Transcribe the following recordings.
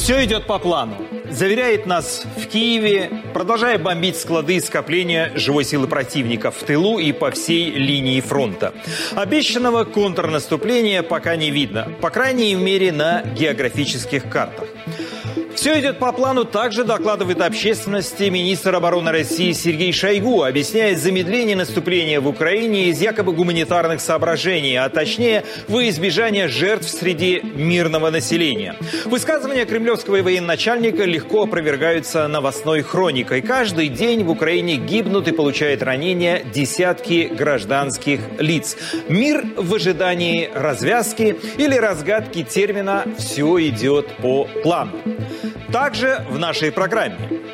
Все идет по плану. Заверяет нас в Киеве, продолжая бомбить склады и скопления живой силы противника в тылу и по всей линии фронта. Обещанного контрнаступления пока не видно, по крайней мере на географических картах. Все идет по плану, также докладывает общественности министр обороны России Сергей Шойгу, объясняет замедление наступления в Украине из якобы гуманитарных соображений, а точнее во избежание жертв среди мирного населения. Высказывания кремлевского военачальника легко опровергаются новостной хроникой. Каждый день в Украине гибнут и получают ранения десятки гражданских лиц. Мир в ожидании развязки или разгадки термина «все идет по плану». Также в нашей программе.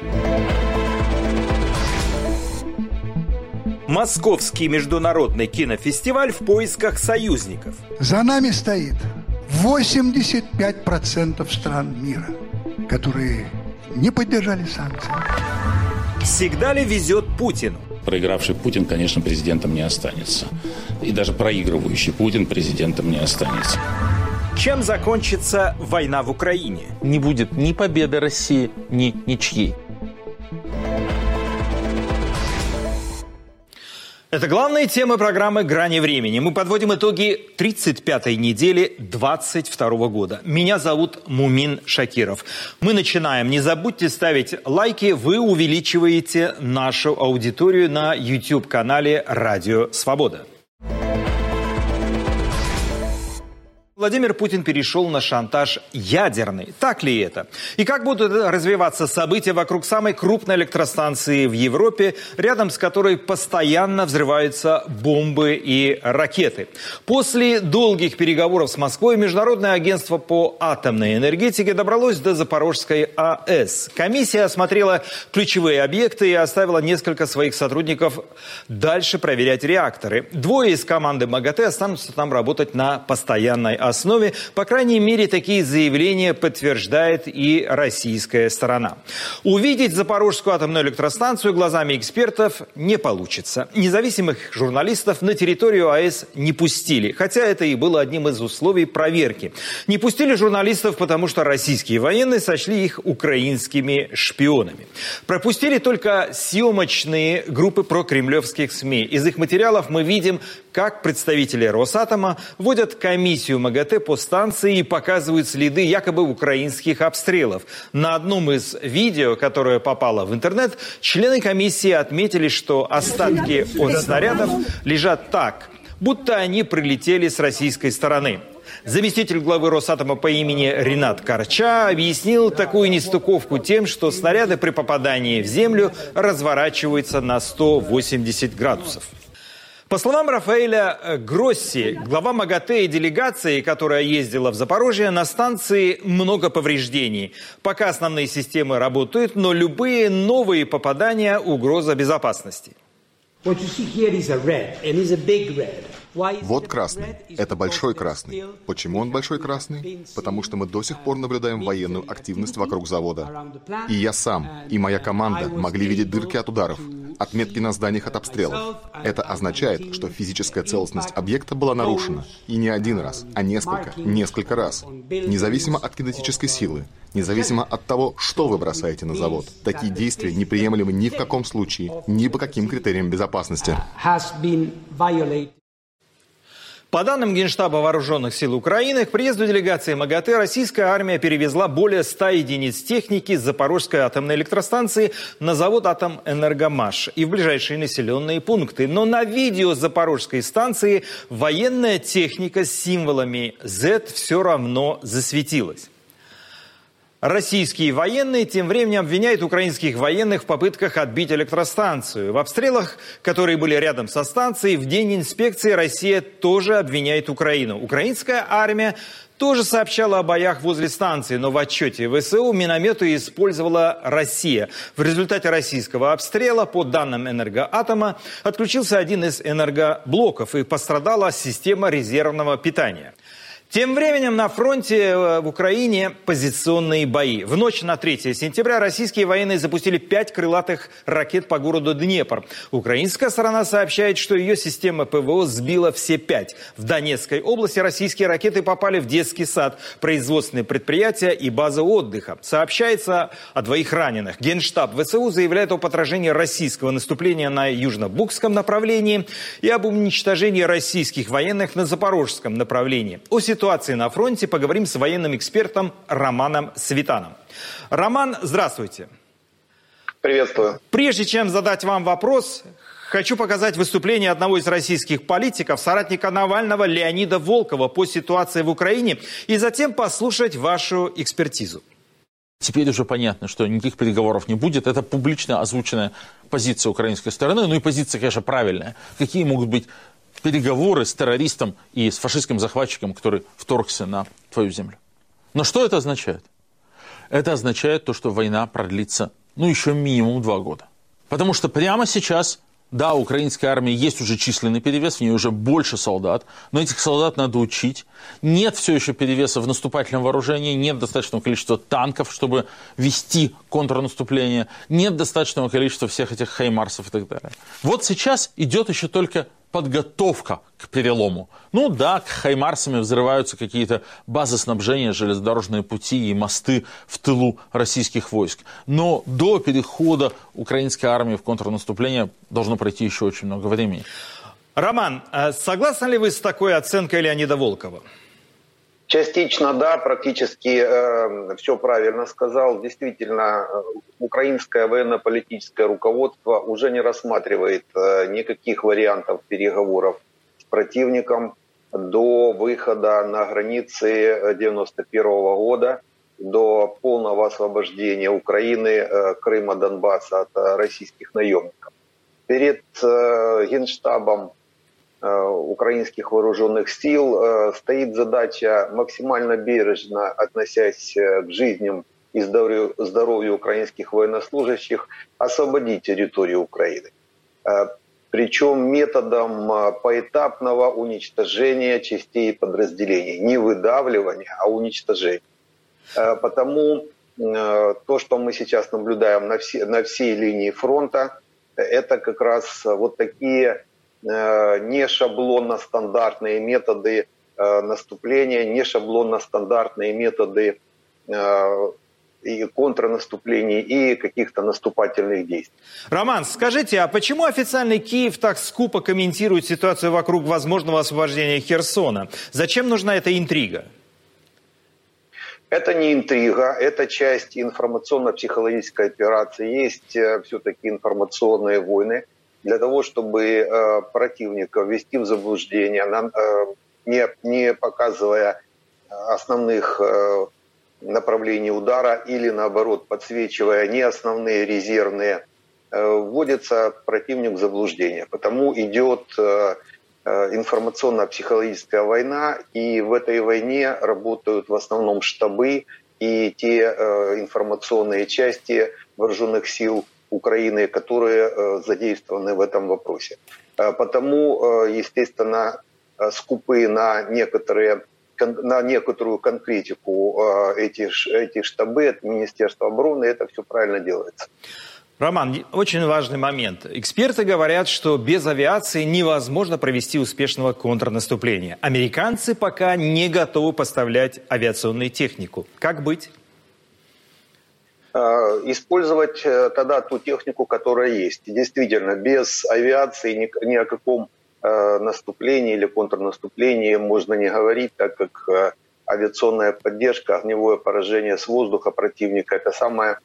Московский международный кинофестиваль в поисках союзников. За нами стоит 85% стран мира, которые не поддержали санкции. Всегда ли везет Путину? Проигравший Путин, конечно, президентом не останется. И даже проигрывающий Путин президентом не останется. Чем закончится война в Украине? Не будет ни победы России, ни ничьей. Это главные темы программы «Грани времени». Мы подводим итоги 35-й недели 22 года. Меня зовут Мумин Шакиров. Мы начинаем. Не забудьте ставить лайки. Вы увеличиваете нашу аудиторию на YouTube-канале «Радио Свобода». Владимир Путин перешел на шантаж ядерный. Так ли это? И как будут развиваться события вокруг самой крупной электростанции в Европе, рядом с которой постоянно взрываются бомбы и ракеты? После долгих переговоров с Москвой Международное агентство по атомной энергетике добралось до Запорожской АЭС. Комиссия осмотрела ключевые объекты и оставила несколько своих сотрудников дальше проверять реакторы. Двое из команды МАГАТЭ останутся там работать на постоянной основе. По крайней мере, такие заявления подтверждает и российская сторона. Увидеть Запорожскую атомную электростанцию глазами экспертов не получится. Независимых журналистов на территорию АЭС не пустили, хотя это и было одним из условий проверки. Не пустили журналистов, потому что российские военные сочли их украинскими шпионами. Пропустили только съемочные группы прокремлевских СМИ. Из их материалов мы видим, как представители Росатома вводят комиссию МАГАТЭ по станции и показывают следы якобы украинских обстрелов. На одном из видео, которое попало в интернет, члены комиссии отметили, что остатки от снарядов лежат так, будто они прилетели с российской стороны. Заместитель главы Росатома по имени Ринат Карча объяснил такую нестыковку тем, что снаряды при попадании в землю разворачиваются на 180 градусов. По словам Рафаэля Гросси, глава МАГАТЭ и делегации, которая ездила в Запорожье, на станции много повреждений. Пока основные системы работают, но любые новые попадания – угроза безопасности. Вот красный. Это большой красный. Почему он большой красный? Потому что мы до сих пор наблюдаем военную активность вокруг завода. И я сам, и моя команда могли видеть дырки от ударов, отметки на зданиях от обстрелов. Это означает, что физическая целостность объекта была нарушена. И не один раз, а несколько раз. Независимо от кинетической силы, независимо от того, что вы бросаете на завод. Такие действия неприемлемы ни в каком случае, ни по каким критериям безопасности. По данным Генштаба Вооруженных сил Украины, к приезду делегации МАГАТЭ российская армия перевезла более 100 единиц техники с Запорожской атомной электростанции на завод «Атомэнергомаш» и в ближайшие населенные пункты. Но на видео с Запорожской станции военная техника с символами Z все равно засветилась. Российские военные тем временем обвиняют украинских военных в попытках отбить электростанцию. В обстрелах, которые были рядом со станцией, в день инспекции Россия тоже обвиняет Украину. Украинская армия тоже сообщала о боях возле станции, но в отчете ВСУ минометы использовала Россия. В результате российского обстрела, по данным Энергоатома, отключился один из энергоблоков и пострадала система резервного питания. Тем временем на фронте в Украине позиционные бои. В ночь на 3 сентября российские военные запустили 5 крылатых ракет по городу Днепр. Украинская сторона сообщает, что ее система ПВО сбила все 5. В Донецкой области российские ракеты попали в детский сад, производственные предприятия и базы отдыха. Сообщается о 2 раненых. Генштаб ВСУ заявляет о отражении российского наступления на Южно-Букском направлении и об уничтожении российских военных на Запорожском направлении. О ситуации на фронте поговорим с военным экспертом Романом Светаном. Роман, здравствуйте. Приветствую. Прежде чем задать вам вопрос, хочу показать выступление одного из российских политиков, соратника Навального Леонида Волкова по ситуации в Украине, и затем послушать вашу экспертизу. Теперь уже понятно, что никаких переговоров не будет. Это публично озвученная позиция украинской стороны. Ну и позиция, конечно, правильная. Какие могут быть переговоры с террористом и с фашистским захватчиком, который вторгся на твою землю? Но что это означает? Это означает то, что война продлится, еще минимум 2 года. Потому что прямо сейчас, да, у украинской армии есть уже численный перевес, в ней уже больше солдат, но этих солдат надо учить. Нет все еще перевеса в наступательном вооружении, нет достаточного количества танков, чтобы вести контрнаступление, нет достаточного количества всех этих хаймарсов и так далее. Вот сейчас идет еще только подготовка к перелому. Ну да, к хаймарсами взрываются какие-то базы снабжения, железнодорожные пути и мосты в тылу российских войск. Но до перехода украинской армии в контрнаступление должно пройти еще очень много времени. Роман, согласны ли вы с такой оценкой Леонида Волкова? Частично да, практически все правильно сказал. Действительно, украинское военно-политическое руководство уже не рассматривает никаких вариантов переговоров с противником до выхода на границы 1991 года, до полного освобождения Украины, Крыма, Донбасса от российских наемников. Перед Генштабом украинских вооруженных сил стоит задача, максимально бережно относясь к жизням и здоровью украинских военнослужащих, освободить территорию Украины. Причем методом поэтапного уничтожения частей и подразделений. Не выдавливания, а уничтожения. Потому то, что мы сейчас наблюдаем на всей линии фронта, это как раз вот такие не шаблонно-стандартные методы наступления, не шаблонно-стандартные методы и контрнаступлений, и каких-то наступательных действий. Роман, скажите, а почему официальный Киев так скупо комментирует ситуацию вокруг возможного освобождения Херсона? Зачем нужна эта интрига? Это не интрига, это часть информационно-психологической операции. Есть все-таки информационные войны. Для того, чтобы противника ввести в заблуждение, не показывая основных направлений удара или, наоборот, подсвечивая не основные резервные, вводится противник в заблуждение. Потому идет информационно-психологическая война, и в этой войне работают в основном штабы и те информационные части вооруженных сил Украины, которые задействованы в этом вопросе. Потому, естественно, скупы на некоторую конкретику эти штабы от Министерства обороны, это все правильно делается. Роман, очень важный момент. Эксперты говорят, что без авиации невозможно провести успешного контрнаступления. Американцы пока не готовы поставлять авиационную технику. Как быть? Использовать тогда ту технику, которая есть. Действительно, без авиации ни о каком наступлении или контрнаступлении можно не говорить, так как авиационная поддержка, огневое поражение с воздуха противника – это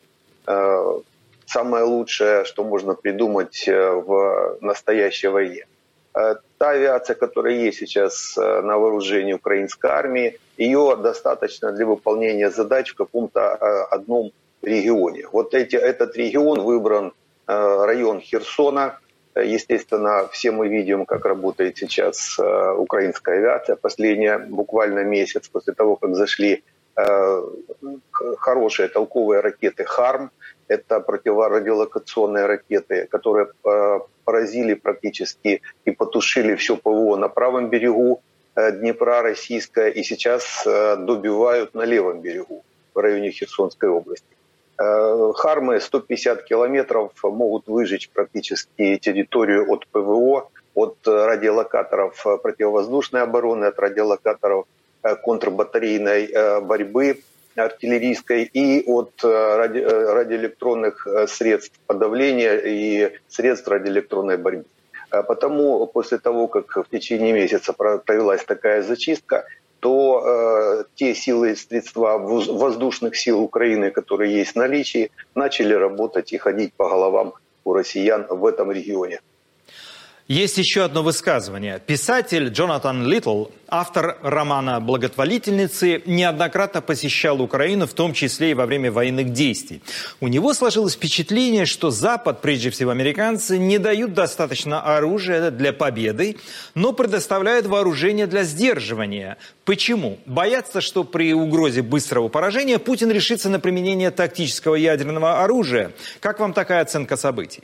самое лучшее, что можно придумать в настоящей войне. Та авиация, которая есть сейчас на вооружении украинской армии, ее достаточно для выполнения задач в каком-то одном регионе. Вот этот регион выбран район Херсона. Естественно, все мы видим, как работает сейчас украинская авиация. Последний буквально месяц после того, как зашли хорошие толковые ракеты «Харм», это противорадиолокационные ракеты, которые поразили практически и потушили все ПВО на правом берегу Днепра российская, и сейчас добивают на левом берегу, в районе Херсонской области. Хармы 150 километров могут выжечь практически территорию от ПВО, от радиолокаторов противовоздушной обороны, от радиолокаторов контрбатарейной борьбы артиллерийской и от радиоэлектронных средств подавления и средств радиоэлектронной борьбы. Потому после того, как в течение месяца провелась такая зачистка, то те силы и средства воздушных сил Украины, которые есть в наличии, начали работать и ходить по головам у россиян в этом регионе. Есть еще одно высказывание. Писатель Джонатан Литтл, автор романа «Благотворительницы», неоднократно посещал Украину, в том числе и во время военных действий. У него сложилось впечатление, что Запад, прежде всего американцы, не дают достаточно оружия для победы, но предоставляют вооружение для сдерживания. Почему? Боятся, что при угрозе быстрого поражения Путин решится на применение тактического ядерного оружия. Как вам такая оценка событий?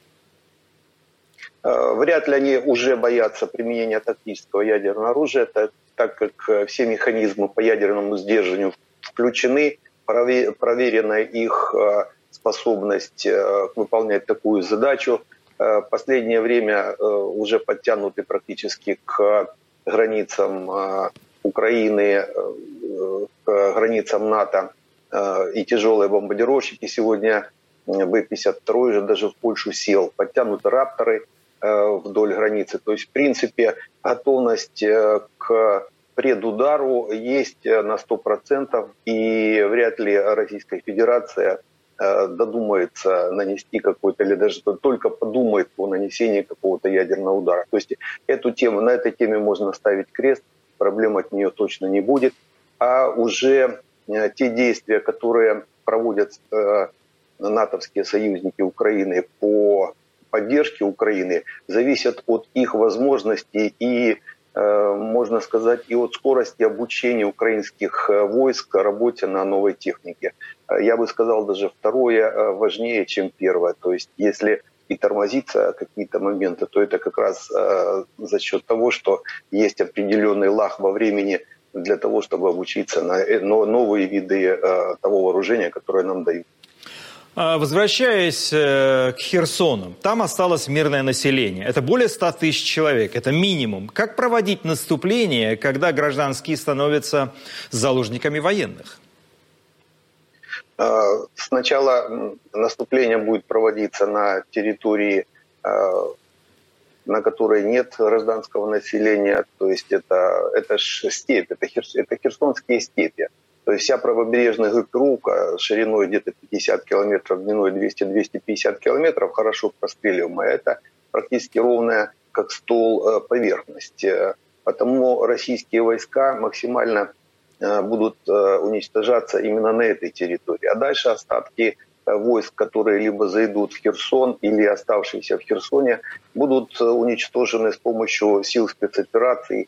Вряд ли они уже боятся применения тактического ядерного оружия, так как все механизмы по ядерному сдерживанию включены, проверена их способность выполнять такую задачу. В последнее время уже подтянуты практически к границам Украины, к границам НАТО и тяжелые бомбардировщики. Сегодня Б-52 уже даже в Польшу сел. Подтянуты «Рапторы» вдоль границы. То есть, в принципе, готовность к предудару есть на 100%, и вряд ли Российская Федерация додумается нанести какой-то, или даже только подумает о нанесении какого-то ядерного удара. То есть на этой теме можно ставить крест, проблем от нее точно не будет. А уже те действия, которые проводят натовские союзники Украины по поддержки Украины, зависят от их возможностей и, можно сказать, и от скорости обучения украинских войск работе на новой технике. Я бы сказал, даже второе важнее, чем первое. То есть, если и тормозится какие-то моменты, то это как раз за счет того, что есть определенный лаг во времени для того, чтобы обучиться на новые виды того вооружения, которое нам дают. Возвращаясь к Херсону, там осталось мирное население. Это более 100 тысяч человек, это минимум. Как проводить наступление, когда гражданские становятся заложниками военных? Сначала наступление будет проводиться на территории, на которой нет гражданского населения. То есть это ж степь, это херсонские степи. То есть вся правобережная группировка шириной где-то 50 километров, длиной 200-250 километров, хорошо простреливаемая. Это практически ровная, как стол, поверхность. Потому российские войска максимально будут уничтожаться именно на этой территории. А дальше остатки войск, которые либо зайдут в Херсон или оставшиеся в Херсоне, будут уничтожены с помощью сил спецопераций,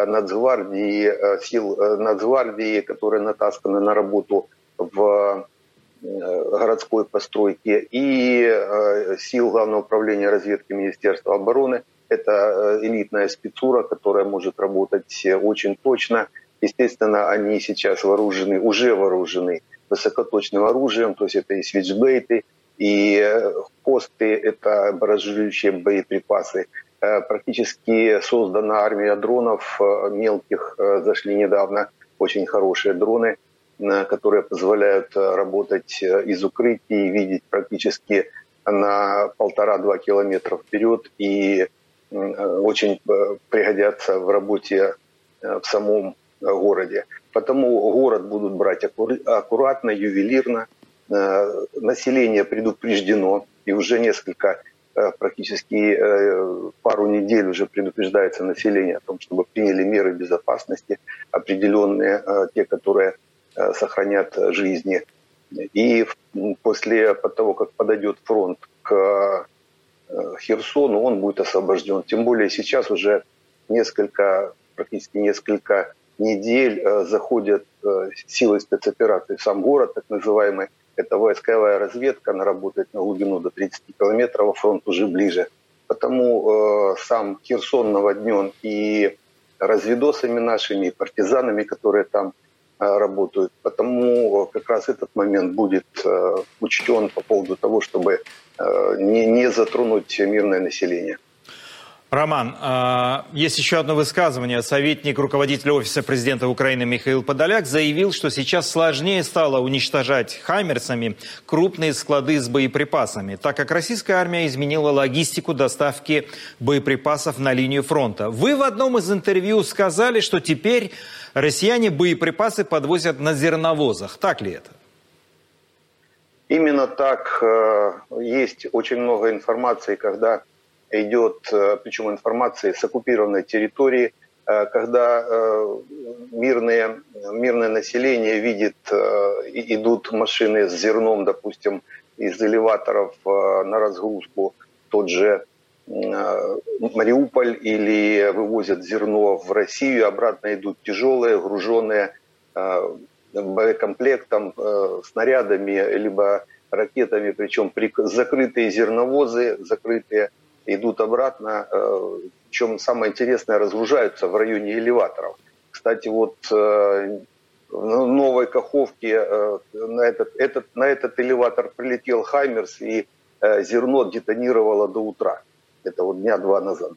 сил Нацгвардии, которые натасканы на работу в городской постройке, и сил Главного управления разведки Министерства обороны. Это элитная спецура, которая может работать очень точно. Естественно, они сейчас уже вооружены высокоточным оружием, то есть это и свитчбейты, и посты, это баражирующие боеприпасы. Практически создана армия дронов мелких, зашли недавно очень хорошие дроны, которые позволяют работать из укрытий, видеть практически на 1,5-2 километра вперед и очень пригодятся в работе в самом городе. Потому город будут брать аккуратно, ювелирно. Население предупреждено, и уже практически пару недель уже предупреждается население о том, чтобы приняли меры безопасности определенные, те, которые сохранят жизни. И после того, как подойдет фронт к Херсону, он будет освобожден. Тем более сейчас уже практически несколько недель заходят силы спецопераций в сам город, так называемый. Это войсковая разведка, она работает на глубину до 30 километров, а фронт уже ближе. Потому сам Херсон наводнен и разведосами нашими, и партизанами, которые там работают. Потому как раз этот момент будет учтен по поводу того, чтобы не затронуть мирное население. Роман, есть еще одно высказывание. Советник руководителя Офиса президента Украины Михаил Подоляк заявил, что сейчас сложнее стало уничтожать хаймерсами крупные склады с боеприпасами, так как российская армия изменила логистику доставки боеприпасов на линию фронта. Вы в одном из интервью сказали, что теперь россияне боеприпасы подвозят на зерновозах. Так ли это? Именно так. Есть очень много информации, когда идет, причем информации с оккупированной территории, когда мирное население видит, идут машины с зерном, допустим, из элеваторов на разгрузку, тот же Мариуполь, или вывозят зерно в Россию, обратно идут тяжелые, груженные боекомплектом, снарядами, либо ракетами, причем закрытые зерновозы, идут обратно, причем самое интересное, разгружаются в районе элеваторов. Кстати, вот в Новой Каховке на этот элеватор прилетел «Хаймерс», и зерно детонировало до утра. Это вот дня 2 назад.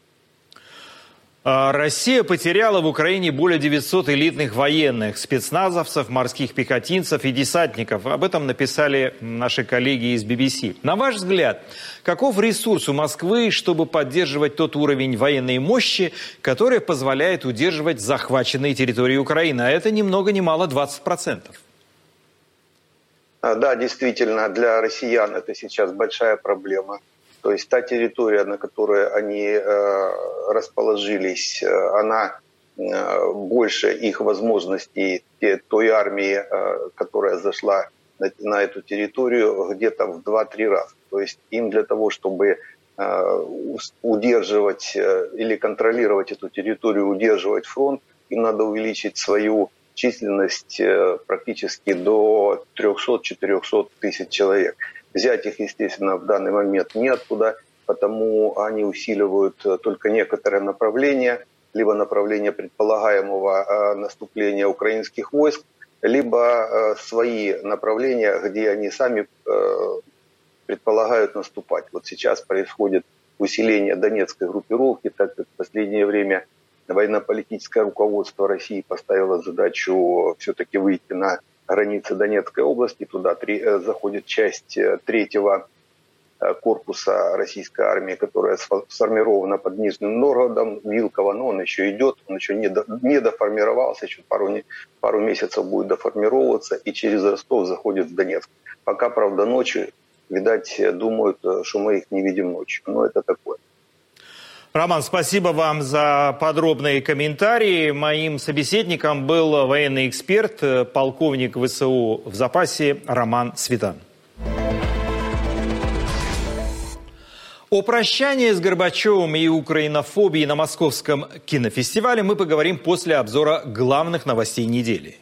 Россия потеряла в Украине более 900 элитных военных, спецназовцев, морских пехотинцев и десантников. Об этом написали наши коллеги из BBC. На ваш взгляд, каков ресурс у Москвы, чтобы поддерживать тот уровень военной мощи, который позволяет удерживать захваченные территории Украины? А это ни много ни мало 20%. Да, действительно, для россиян это сейчас большая проблема. То есть та территория, на которой они расположились, она больше их возможностей той армии, которая зашла на эту территорию, где-то в 2-3 раза. То есть им для того, чтобы удерживать или контролировать эту территорию, удерживать фронт, им надо увеличить свою численность практически до 300-400 тысяч человек. Взять их, естественно, в данный момент неоткуда, потому они усиливают только некоторые направления, либо направление предполагаемого наступления украинских войск, либо свои направления, где они сами предполагают наступать. Вот сейчас происходит усиление донецкой группировки, так как в последнее время военно-политическое руководство России поставило задачу все-таки выйти на границы Донецкой области. Туда заходит часть 3-го корпуса российской армии, которая сформирована под Нижним Новгородом, Вилково, но он еще идет, он еще не доформировался, еще пару месяцев будет доформировываться, и через Ростов заходит в Донецк. Пока, правда, ночью, видать, думают, что мы их не видим ночью. Но это такое. Роман, спасибо вам за подробные комментарии. Моим собеседником был военный эксперт, полковник ВСУ в запасе Роман Светан. О прощании с Горбачевым и украинофобии на Московском кинофестивале мы поговорим после обзора главных новостей недели.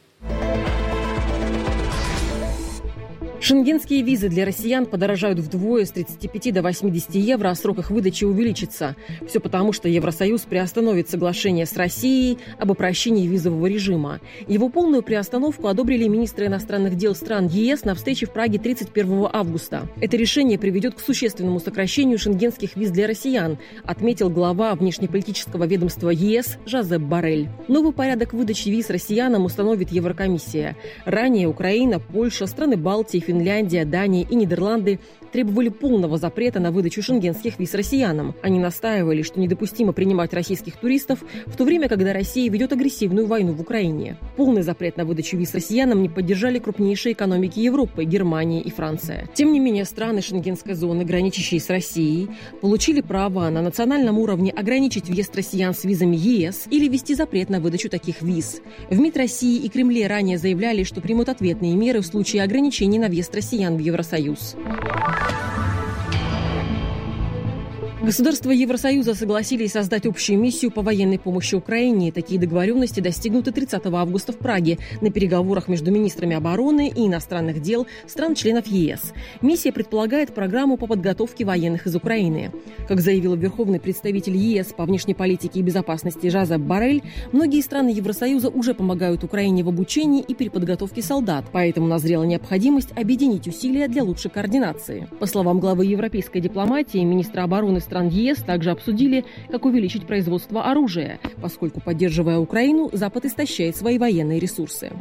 Шенгенские визы для россиян подорожают вдвое, с 35 до 80 евро, а срок их выдачи увеличится. Все потому, что Евросоюз приостановит соглашение с Россией об упрощении визового режима. Его полную приостановку одобрили министры иностранных дел стран ЕС на встрече в Праге 31 августа. Это решение приведет к существенному сокращению шенгенских виз для россиян, отметил глава внешнеполитического ведомства ЕС Жозеп Боррель. Новый порядок выдачи виз россиянам установит Еврокомиссия. Ранее Украина, Польша, страны Балтии, Финляндия, Дания и Нидерланды требовали полного запрета на выдачу шенгенских виз россиянам. Они настаивали, что недопустимо принимать российских туристов, в то время, когда Россия ведет агрессивную войну в Украине. Полный запрет на выдачу виз россиянам не поддержали крупнейшие экономики Европы – Германия и Франция. Тем не менее, страны шенгенской зоны, граничащие с Россией, получили право на национальном уровне ограничить въезд россиян с визами ЕС или ввести запрет на выдачу таких виз. В МИД России и Кремле ранее заявляли, что примут ответные меры в случае ограничений на въезд россиян в Евросоюз. Государства Евросоюза согласились создать общую миссию по военной помощи Украине. Такие договоренности достигнуты 30 августа в Праге на переговорах между министрами обороны и иностранных дел стран-членов ЕС. Миссия предполагает программу по подготовке военных из Украины. Как заявил верховный представитель ЕС по внешней политике и безопасности Жозеп Боррель, многие страны Евросоюза уже помогают Украине в обучении и переподготовке солдат, поэтому назрела необходимость объединить усилия для лучшей координации. По словам главы европейской дипломатии, министра обороны стран ЕС также обсудили, как увеличить производство оружия, поскольку, поддерживая Украину, Запад истощает свои военные ресурсы.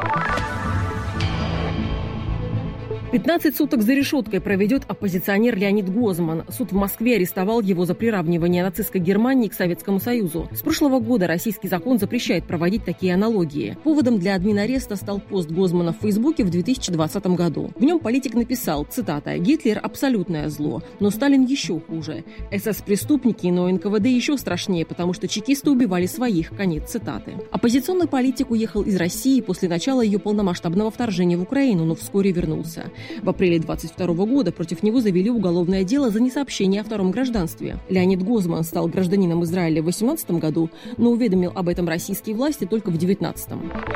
15 суток за решеткой проведет оппозиционер Леонид Гозман. Суд в Москве арестовал его за приравнивание нацистской Германии к Советскому Союзу. С прошлого года российский закон запрещает проводить такие аналогии. Поводом для админареста стал пост Гозмана в Фейсбуке в 2020 году. В нем политик написал, цитата, «Гитлер – абсолютное зло, но Сталин еще хуже. СС-преступники, но НКВД еще страшнее, потому что чекисты убивали своих». Конец цитаты. Оппозиционный политик уехал из России после начала ее полномасштабного вторжения в Украину, но вскоре вернулся. В апреле 2022 года против него завели уголовное дело за несообщение о втором гражданстве. Леонид Гозман стал гражданином Израиля в 2018 году, но уведомил об этом российские власти только в 2019.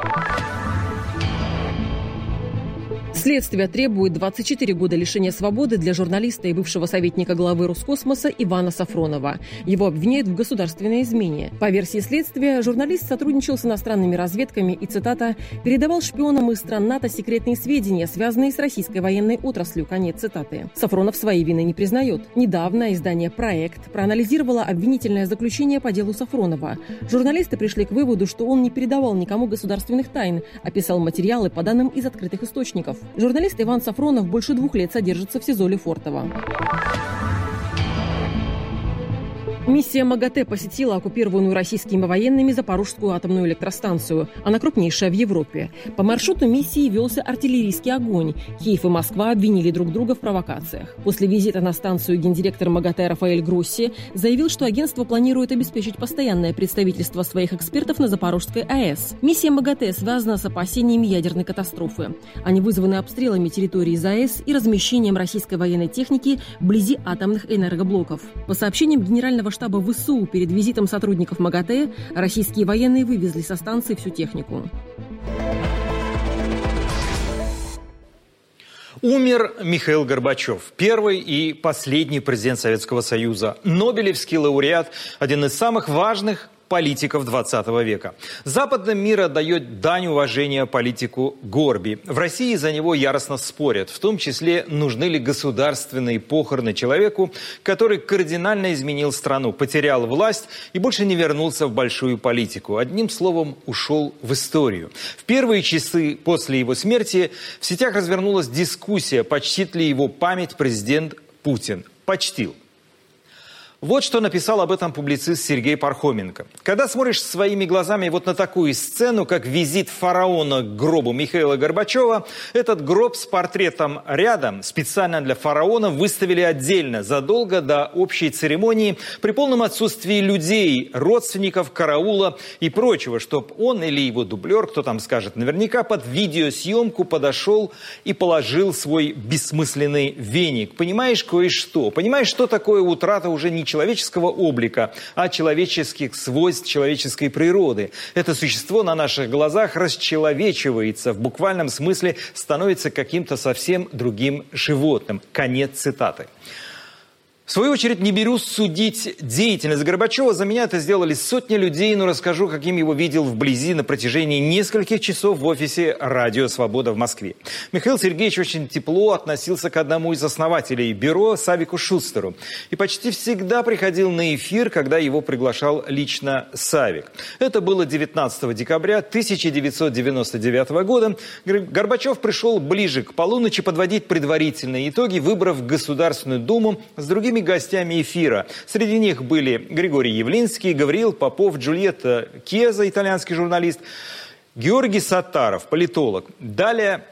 Следствие требует 24 года лишения свободы для журналиста и бывшего советника главы Роскосмоса Ивана Сафронова. Его обвиняют в государственной измене. По версии следствия, журналист сотрудничал с иностранными разведками и, цитата, «передавал шпионам из стран НАТО секретные сведения, связанные с российской военной отраслью». Конец цитаты. Сафронов своей вины не признает. Недавно издание «Проект» проанализировало обвинительное заключение по делу Сафронова. Журналисты пришли к выводу, что он не передавал никому государственных тайн, описал материалы по данным из открытых источников. Журналист Иван Сафронов больше 2 лет содержится в СИЗО Лефортово. Миссия МАГАТЭ посетила оккупированную российскими военными Запорожскую атомную электростанцию. Она крупнейшая в Европе. По маршруту миссии велся артиллерийский огонь. Киев и Москва обвинили друг друга в провокациях. После визита на станцию гендиректор МАГАТЭ Рафаэль Гросси заявил, что агентство планирует обеспечить постоянное представительство своих экспертов на Запорожской АЭС. Миссия МАГАТЭ связана с опасениями ядерной катастрофы. Они вызваны обстрелами территории ЗАЭС и размещением российской военной техники вблизи атомных энергоблоков. По сообщениям Генерального штаба ВСУ, перед визитом сотрудников МАГАТЭ российские военные вывезли со станции всю технику. Умер Михаил Горбачев, первый и последний президент Советского Союза, нобелевский лауреат, один из самых важных политиков 20 века. Западный мир отдает дань уважения политику Горби. В России за него яростно спорят, в том числе, нужны ли государственные похороны человеку, который кардинально изменил страну, потерял власть и больше не вернулся в большую политику. Одним словом, ушел в историю. В первые часы после его смерти в сетях развернулась дискуссия, почтит ли его память президент Путин. Почтил. Вот что написал об этом публицист Сергей Пархоменко. Когда смотришь своими глазами вот на такую сцену, как визит фараона к гробу Михаила Горбачева, этот гроб с портретом рядом специально для фараона выставили отдельно, задолго до общей церемонии, при полном отсутствии людей, родственников, караула и прочего, чтобы он или его дублер, кто там скажет, наверняка под видеосъемку подошел и положил свой бессмысленный веник. Понимаешь кое-что? Понимаешь, что такое утрата уже не человеческого облика, а человеческих свойств человеческой природы. Это существо на наших глазах расчеловечивается, в буквальном смысле становится каким-то совсем другим животным. Конец цитаты. В свою очередь, не берусь судить деятельность Горбачева. За меня это сделали сотни людей, но расскажу, каким его видел вблизи на протяжении нескольких часов в офисе «Радио Свобода» в Москве. Михаил Сергеевич очень тепло относился к одному из основателей бюро, Савику Шустеру. И почти всегда приходил на эфир, когда его приглашал лично Савик. Это было 19 декабря 1999 года. Горбачев пришел ближе к полуночи подводить предварительные итоги, выбрав Государственную Думу с другими гостями эфира. Среди них были Григорий Явлинский, Гавриил Попов, Джульетта Кеза, итальянский журналист, Георгий Саттаров, политолог. Далее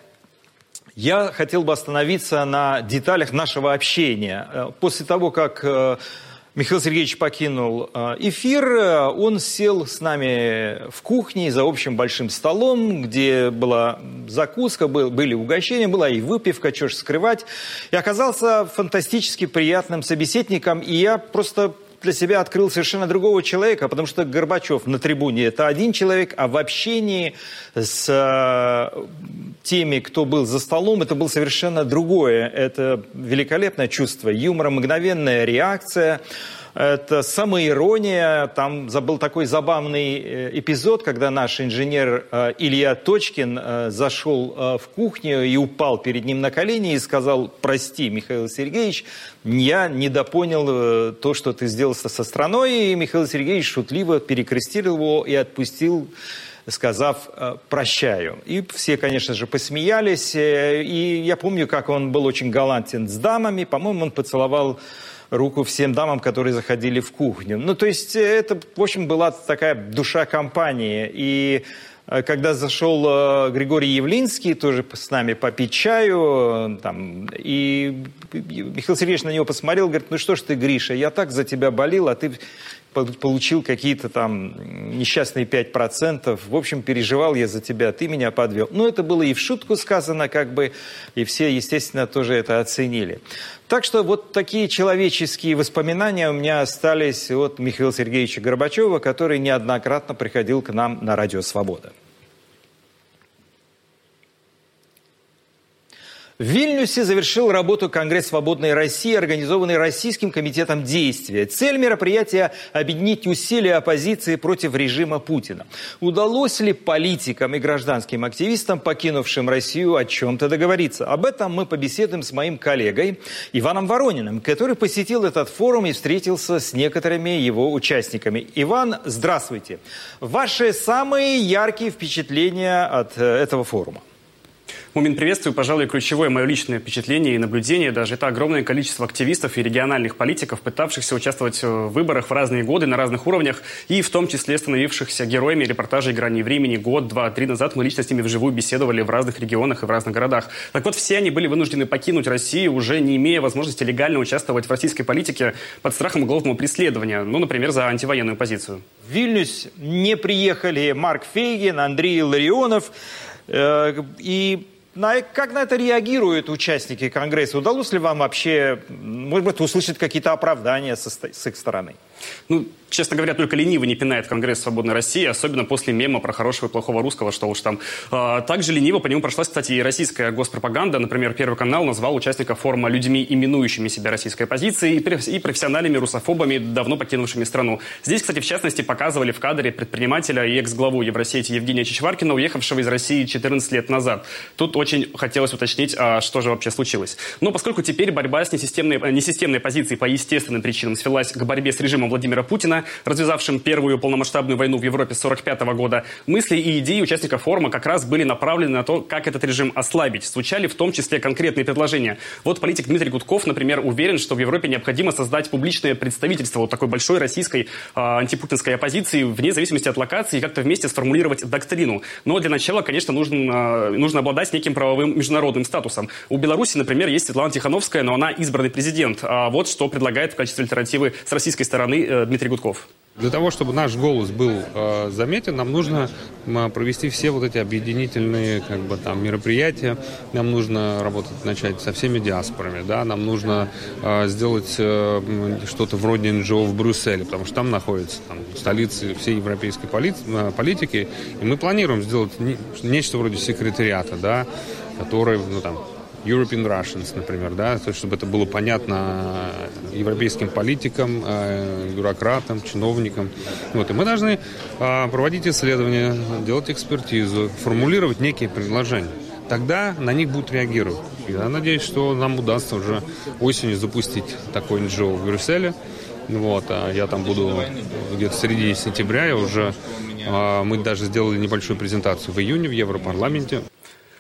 я хотел бы остановиться на деталях нашего общения. После того, как Михаил Сергеевич покинул эфир, он сел с нами в кухне за общим большим столом, где была закуска, были угощения, была и выпивка, чего ж скрывать. И оказался фантастически приятным собеседником, и я просто для себя открыл совершенно другого человека, потому что Горбачев на трибуне – это один человек, а в общении с теми, кто был за столом, это было совершенно другое. Это великолепное чувство юмора, мгновенная реакция. Это самоирония. Там был такой забавный эпизод, когда наш инженер Илья Точкин зашел в кухню и упал перед ним на колени и сказал: «Прости, Михаил Сергеевич, я недопонял то, что ты сделал со страной». И Михаил Сергеевич шутливо перекрестил его и отпустил, сказав: «Прощаю». И все, конечно же, посмеялись. И я помню, как он был очень галантен с дамами. По-моему, он поцеловал руку всем дамам, которые заходили в кухню. Ну, то есть это, в общем, была такая душа компании. И когда зашел Григорий Явлинский, тоже с нами попить чаю, и Михаил Сергеевич на него посмотрел, говорит: «Ну что ж ты, Гриша, я так за тебя болел, а ты получил какие-то там несчастные 5%. В общем, переживал я за тебя, ты меня подвел». Ну, это было и в шутку сказано, как бы, и все, естественно, тоже это оценили. Так что вот такие человеческие воспоминания у меня остались от Михаила Сергеевича Горбачева, который неоднократно приходил к нам на Радио Свобода. В Вильнюсе завершил работу Конгресс «Свободной России», организованный Российским комитетом действия. Цель мероприятия – объединить усилия оппозиции против режима Путина. Удалось ли политикам и гражданским активистам, покинувшим Россию, о чем-то договориться? Об этом мы побеседуем с моим коллегой Иваном Ворониным, который посетил этот форум и встретился с некоторыми его участниками. Иван, здравствуйте. Ваши самые яркие впечатления от этого форума? Мумин, приветствую. Пожалуй, ключевое мое личное впечатление и наблюдение даже это огромное количество активистов и региональных политиков, пытавшихся участвовать в выборах в разные годы на разных уровнях, и в том числе становившихся героями репортажей «Грани времени». Год, два, три назад мы лично с ними вживую беседовали в разных регионах и в разных городах. Так вот, все они были вынуждены покинуть Россию, уже не имея возможности легально участвовать в российской политике под страхом уголовного преследования, ну, например, за антивоенную позицию. В Вильнюс не приехали Марк Фейгин, Андрей Илларионов, и как на это реагируют участники Конгресса? Удалось ли вам вообще, может быть, услышать какие-то оправдания с их стороны? Ну, честно говоря, только ленивый не пинает Конгресс «Свободной России», особенно после мема про хорошего и плохого русского, что уж там. Также лениво по нему прошлась, кстати, и российская госпропаганда. Например, Первый канал назвал участников форума людьми, именующими себя российской оппозицией, и профессиональными русофобами, давно покинувшими страну. Здесь, кстати, в частности, показывали в кадре предпринимателя и экс-главу Евросети Евгения Чичваркина, уехавшего из России 14 лет назад. Тут очень хотелось уточнить, что же вообще случилось. Но поскольку теперь борьба с несистемной позицией по естественным причинам свелась к борьбе с режимом Владимира Путина, развязавшим первую полномасштабную войну в Европе с 1945 года, мысли и идеи участников форума как раз были направлены на то, как этот режим ослабить. Звучали в том числе конкретные предложения. Вот политик Дмитрий Гудков, например, уверен, что в Европе необходимо создать публичное представительство вот такой большой российской антипутинской оппозиции, вне зависимости от локации, и как-то вместе сформулировать доктрину. Но для начала, конечно, нужно обладать неким правовым международным статусом. У Беларуси, например, есть Светлана Тихановская, но она избранный президент. Вот что предлагает в качестве альтернативы с российской стороны Дмитрий Гудков. Для того, чтобы наш голос был заметен, нам нужно провести все вот эти объединительные мероприятия. Нам нужно начать со всеми диаспорами, да? Нам нужно сделать что-то вроде НГО в Брюсселе, потому что там находится столица всей европейской политики. И мы планируем сделать нечто вроде секретариата, да, который, European Russians, например, да, то есть, чтобы это было понятно европейским политикам, бюрократам, чиновникам. Вот. И мы должны проводить исследования, делать экспертизу, формулировать некие предложения. Тогда на них будут реагировать. Я надеюсь, что нам удастся уже осенью запустить такой НГО в Брюсселе. Вот. Я там буду где-то в середине сентября. Мы даже сделали небольшую презентацию в июне в Европарламенте.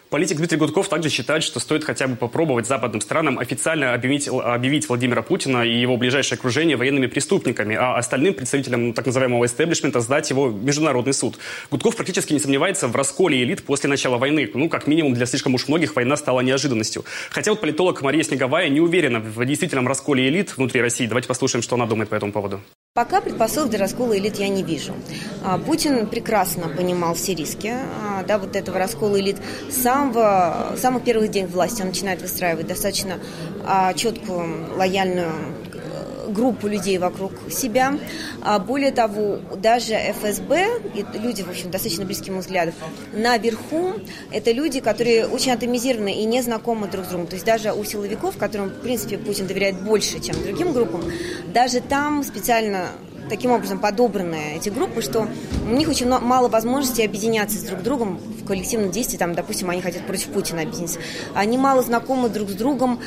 Политик Дмитрий Гудков также считает, что стоит хотя бы попробовать западным странам официально объявить Владимира Путина и его ближайшее окружение военными преступниками, а остальным представителям так называемого истеблишмента сдать его в международный суд. Гудков практически не сомневается в расколе элит после начала войны. Как минимум для слишком уж многих война стала неожиданностью. Хотя вот политолог Мария Снеговая не уверена в действительном расколе элит внутри России. Давайте послушаем, что она думает по этому поводу. Пока предпосылок для раскола элит я не вижу. Путин прекрасно понимал все риски вот этого раскола элит. С самых первых дней власти он начинает выстраивать достаточно четкую, лояльную группу людей вокруг себя. Более того, даже ФСБ, люди, в общем, достаточно близким взглядам, наверху это люди, которые очень атомизированы и не знакомы друг с другом. То есть даже у силовиков, которым, в принципе, Путин доверяет больше, чем другим группам, даже там специально таким образом подобраны эти группы, что у них очень мало возможностей объединяться с друг другом в коллективном действии. Допустим, они хотят против Путина объединиться. Они мало знакомы друг с другом,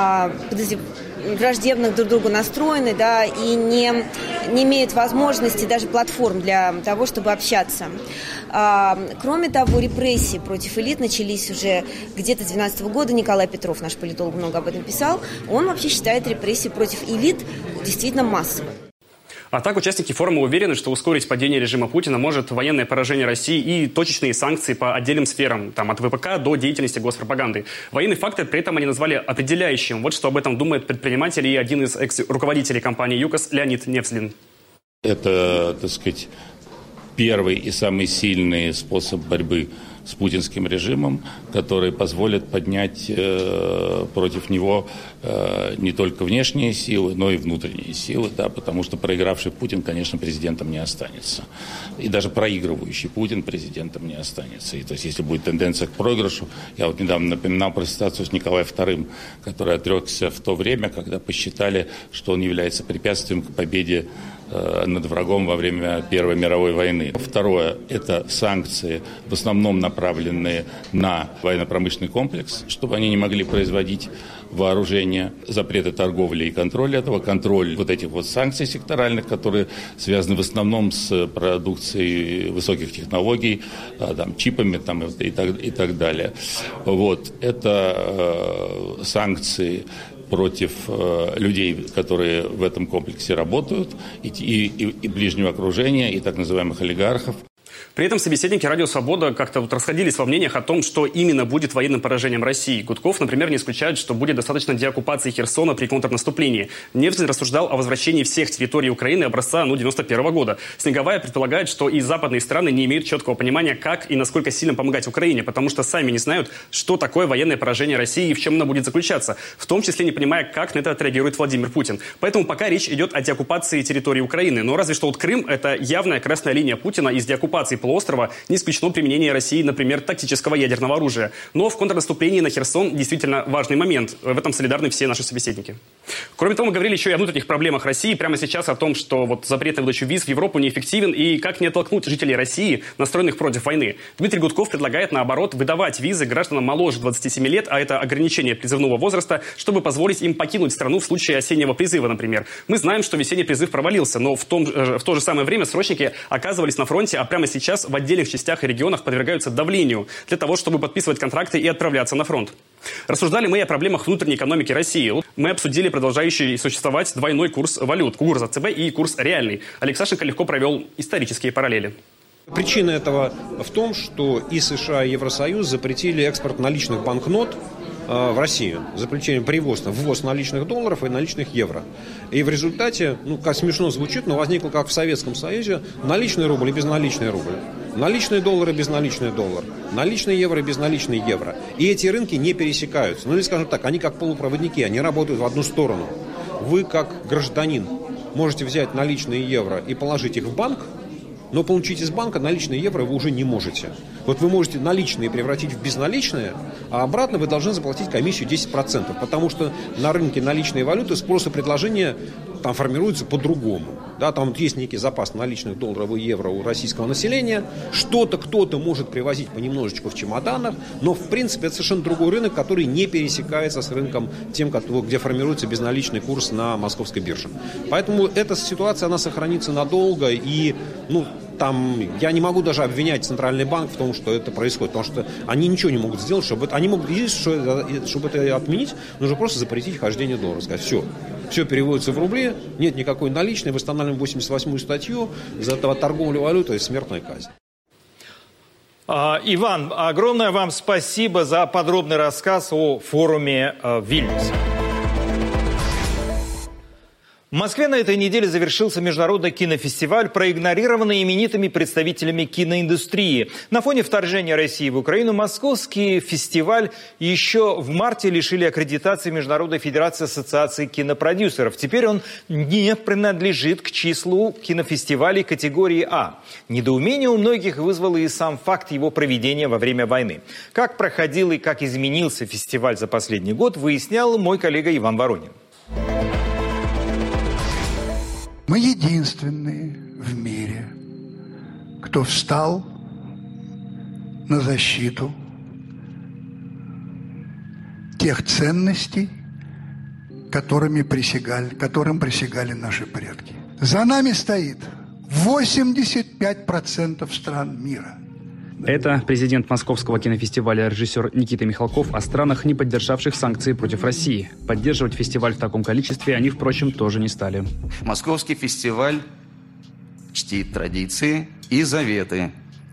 враждебно друг к другу настроены, и не имеют возможности, даже платформ для того, чтобы общаться. Кроме того, репрессии против элит начались уже где-то с 2012 года. Николай Петров, наш политолог, много об этом писал. Он вообще считает репрессии против элит действительно массовыми. А так участники форума уверены, что ускорить падение режима Путина может военное поражение России и точечные санкции по отдельным сферам, от ВПК до деятельности госпропаганды. Военный фактор при этом они назвали определяющим. Вот что об этом думает предприниматель и один из руководителей компании ЮКОС Леонид Невзлин. Это, первый и самый сильный способ борьбы с путинским режимом, который позволит поднять против него не только внешние силы, но и внутренние силы, потому что проигравший Путин, конечно, президентом не останется. И даже проигрывающий Путин президентом не останется. И, то есть, если будет тенденция к проигрышу, я вот недавно напоминал про ситуацию с Николаем II, который отрекся в то время, когда посчитали, что он является препятствием к победе над врагом во время Первой мировой войны. Второе – это санкции, в основном направленные на военно-промышленный комплекс, чтобы они не могли производить вооружение, запреты торговли и контроль этого, контроль вот этих вот санкций секторальных, которые связаны в основном с продукцией высоких технологий, чипами и так далее. Это санкции против людей, которые в этом комплексе работают, и ближнего окружения, и так называемых олигархов. При этом собеседники «Радио Свобода» как-то расходились во мнениях о том, что именно будет военным поражением России. Гудков, например, не исключает, что будет достаточно деоккупации Херсона при контрнаступлении. Невзлин рассуждал о возвращении всех территорий Украины образца 91 года. Снеговая предполагает, что и западные страны не имеют четкого понимания, как и насколько сильно помогать Украине, потому что сами не знают, что такое военное поражение России и в чем оно будет заключаться, в том числе не понимая, как на это отреагирует Владимир Путин. Поэтому пока речь идет о деоккупации территории Украины. Но разве что Крым – это явная красная линия Путина. Из деоккупации полуострова не исключено применение России, например, тактического ядерного оружия. Но в контрнаступлении на Херсон действительно важный момент. В этом солидарны все наши собеседники. Кроме того, мы говорили еще и о внутренних проблемах России. Прямо сейчас о том, что запрет на выдачу виз в Европу неэффективен и как не оттолкнуть жителей России, настроенных против войны. Дмитрий Гудков предлагает, наоборот, выдавать визы гражданам моложе 27 лет, а это ограничение призывного возраста, чтобы позволить им покинуть страну в случае осеннего призыва, например. Мы знаем, что весенний призыв провалился, но в то же самое время срочники оказывались на фронте, а прямо сейчас в отдельных частях и регионах подвергаются давлению для того, чтобы подписывать контракты и отправляться на фронт. Рассуждали мы и о проблемах внутренней экономики России. Мы обсудили продолжающий существовать двойной курс валют. Курс ЦБ и курс реальный. Алексашенко легко провел исторические параллели. Причина этого в том, что и США, и Евросоюз запретили экспорт наличных банкнот в Россию, ввоз наличных долларов и наличных евро. И в результате, как смешно звучит, но возникло, как в Советском Союзе, наличный рубль и безналичный рубль. Наличные доллары, безналичный доллар. Наличные евро, безналичный евро. И эти рынки не пересекаются. Или, скажем так, они как полупроводники, они работают в одну сторону. Вы, как гражданин, можете взять наличные евро и положить их в банк, но получить из банка наличные евро вы уже не можете. Вы можете наличные превратить в безналичные, а обратно вы должны заплатить комиссию 10%, потому что на рынке наличной валюты спрос и предложение там формируется по-другому. Там есть некий запас наличных долларов и евро у российского населения, что-то кто-то может привозить понемножечку в чемоданах, но в принципе это совершенно другой рынок, который не пересекается с рынком тем, где формируется безналичный курс на московской бирже. Поэтому эта ситуация, она сохранится надолго и, Там я не могу даже обвинять Центральный банк в том, что это происходит, потому что они ничего не могут сделать, чтобы это, они могут, единственное, чтобы это отменить, нужно просто запретить хождение доллара, сказать, все переводится в рубли, нет никакой наличной, восстанавливаем 88-ю статью, за торговлю валютой смертная казнь. Иван, огромное вам спасибо за подробный рассказ о форуме в Вильнюсе. В Москве на этой неделе завершился международный кинофестиваль, проигнорированный именитыми представителями киноиндустрии. На фоне вторжения России в Украину московский фестиваль еще в марте лишили аккредитации Международной Федерации Ассоциации кинопродюсеров. Теперь он не принадлежит к числу кинофестивалей категории А. Недоумение у многих вызвал и сам факт его проведения во время войны. Как проходил и как изменился фестиваль за последний год, выяснял мой коллега Иван Воронин. Мы единственные в мире, кто встал на защиту тех ценностей, которым присягали наши предки. За нами стоит 85% стран мира. Это президент Московского кинофестиваля режиссер Никита Михалков о странах, не поддержавших санкции против России. Поддерживать фестиваль в таком количестве они, впрочем, тоже не стали. Московский фестиваль чтит традиции и заветы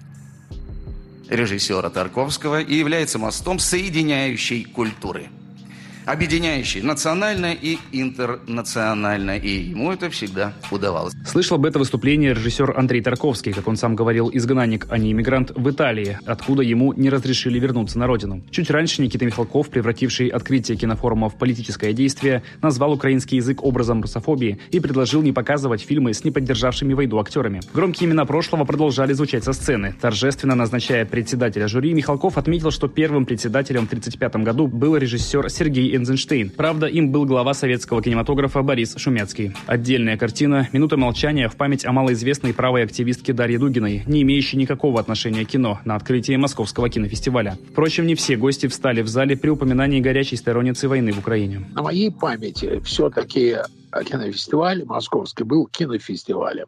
режиссера Тарковского и является мостом соединяющей культуры, объединяющей национальное и интернациональное, и ему это всегда удавалось. Слышал об этом выступлении режиссер Андрей Тарковский, как он сам говорил, изгнанник, а не иммигрант, в Италии, откуда ему не разрешили вернуться на родину. Чуть раньше Никита Михалков, превративший открытие кинофорума в политическое действие, назвал украинский язык образом русофобии и предложил не показывать фильмы с не поддержавшими войну актерами. Громкие имена прошлого продолжали звучать со сцены. Торжественно назначая председателя жюри, Михалков отметил, что первым председателем в 1935 году был режиссер Сергей Эйзенштейн. Правда, им был глава советского кинематографа Борис Шумяцкий. Отдельная картина «Минута молчания» в память о малоизвестной правой активистке Дарье Дугиной, не имеющей никакого отношения к кино, на открытии Московского кинофестиваля. Впрочем, не все гости встали в зале при упоминании горячей сторонницы войны в Украине. На моей памяти все-таки кинофестиваль московский был кинофестивалем.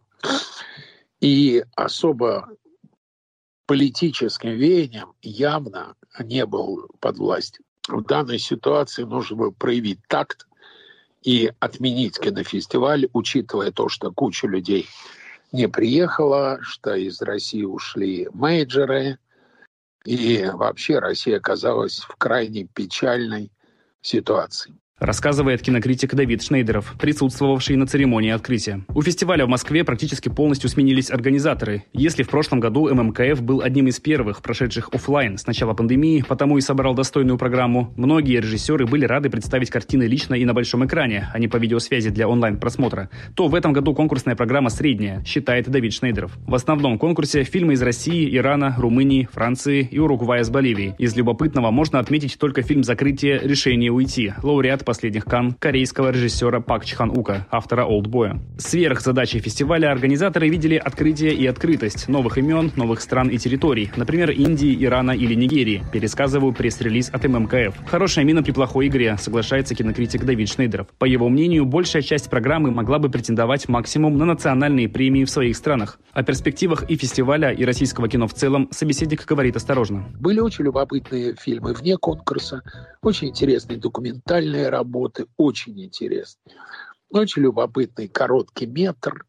И особо политическим веянием явно не был подвластен. В данной ситуации нужно было проявить такт и отменить кинофестиваль, учитывая то, что куча людей не приехала, что из России ушли мейджоры, и вообще Россия оказалась в крайне печальной ситуации. Рассказывает кинокритик Давид Шнейдеров, присутствовавший на церемонии открытия. У фестиваля в Москве практически полностью сменились организаторы. Если в прошлом году ММКФ был одним из первых, прошедших офлайн с начала пандемии, потому и собрал достойную программу, многие режиссеры были рады представить картины лично и на большом экране, а не по видеосвязи для онлайн-просмотра, то в этом году конкурсная программа средняя, считает Давид Шнейдеров. В основном конкурсе фильмы из России, Ирана, Румынии, Франции и Уругвая с Боливией. Из любопытного можно отметить только фильм «Закрытие. Решение уйти», лауреат последних Канн корейского режиссера Пак Чхан Ука, автора «Олдбоя». Сверх задачи фестиваля организаторы видели открытие и открытость новых имен, новых стран и территорий, например, Индии, Ирана или Нигерии. Пересказываю пресс-релиз от ММКФ. Хорошая мина при плохой игре, соглашается кинокритик Давид Шнейдеров. По его мнению, большая часть программы могла бы претендовать максимум на национальные премии в своих странах. О перспективах и фестиваля, и российского кино в целом собеседник говорит осторожно. Были очень любопытные фильмы вне конкурса, очень интересные документальные работы, очень интересные. Очень любопытный короткий метр.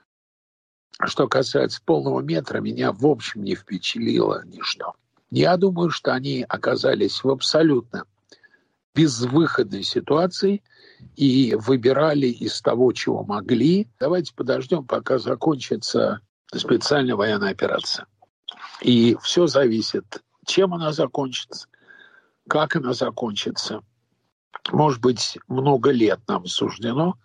Что касается полного метра, меня в общем не впечатлило ничто. Я думаю, что они оказались в абсолютно безвыходной ситуации и выбирали из того, чего могли. Давайте подождем, пока закончится специальная военная операция. И все зависит, чем она закончится, как она закончится. Может быть, много лет нам суждено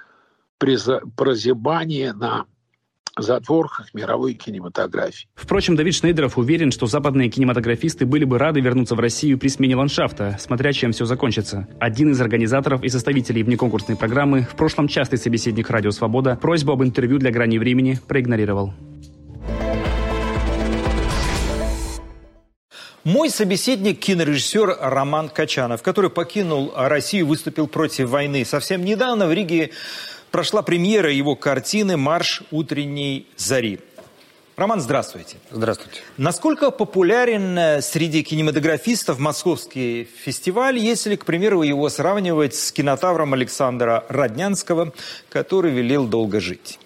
прозябание на затворках мировой кинематографии. Впрочем, Давид Шнейдеров уверен, что западные кинематографисты были бы рады вернуться в Россию при смене ландшафта, смотря чем все закончится. Один из организаторов и составителей внеконкурсной программы, в прошлом частый собеседник «Радио Свобода», просьбу об интервью для «Грани времени» проигнорировал. Мой собеседник – кинорежиссер Роман Качанов, который покинул Россию, выступил против войны. Совсем недавно в Риге прошла премьера его картины «Марш утренней зари». Роман, здравствуйте. Здравствуйте. Насколько популярен среди кинематографистов московский фестиваль, если, к примеру, его сравнивать с кинотавром Александра Роднянского, который велел долго жить?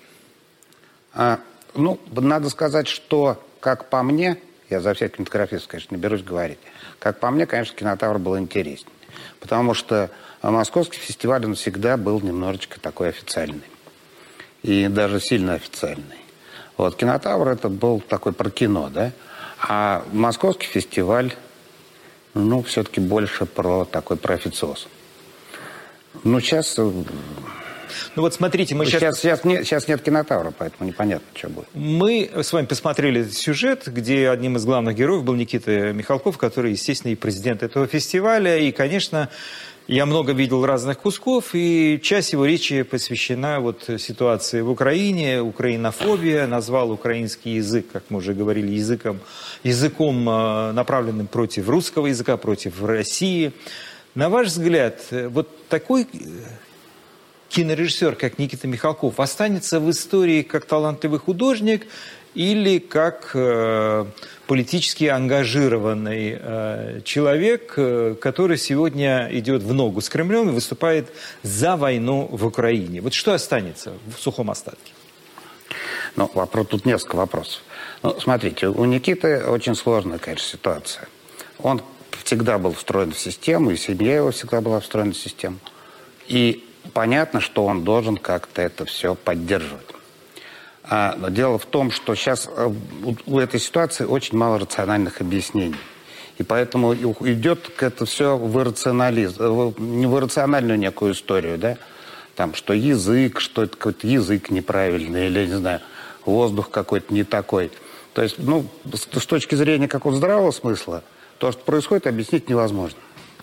Надо сказать, что, как по мне, я за всех кинематографистов, конечно, не берусь говорить, как по мне, конечно, кинотавр был интереснее. Потому что московский фестиваль, он всегда был немножечко такой официальный. И даже сильно официальный. Вот, кинотавр это был такой про кино, да? А московский фестиваль, все-таки больше про такой про официоз. Сейчас... смотрите, мы сейчас нет кинотавра, поэтому непонятно, что будет. Мы с вами посмотрели сюжет, где одним из главных героев был Никита Михалков, который, естественно, и президент этого фестиваля. И, конечно, я много видел разных кусков, и часть его речи посвящена ситуации в Украине, украинофобия, назвал украинский язык, как мы уже говорили, языком, направленным против русского языка, против России. На ваш взгляд, такой кинорежиссер, как Никита Михалков, останется в истории как талантливый художник или как политически ангажированный человек, который сегодня идет в ногу с Кремлем и выступает за войну в Украине? Что останется в сухом остатке? Тут несколько вопросов. Смотрите, у Никиты очень сложная, конечно, ситуация. Он всегда был встроен в систему, и семья его всегда была встроена в систему. И понятно, что он должен как-то это все поддерживать. Но дело в том, что сейчас у этой ситуации очень мало рациональных объяснений. И поэтому идет это все в иррационализм, не в иррациональную некую историю, да? Там, что язык, что это какой-то язык неправильный, или, не знаю, воздух какой-то не такой. То есть, с точки зрения какого-то здравого смысла, то, что происходит, объяснить невозможно.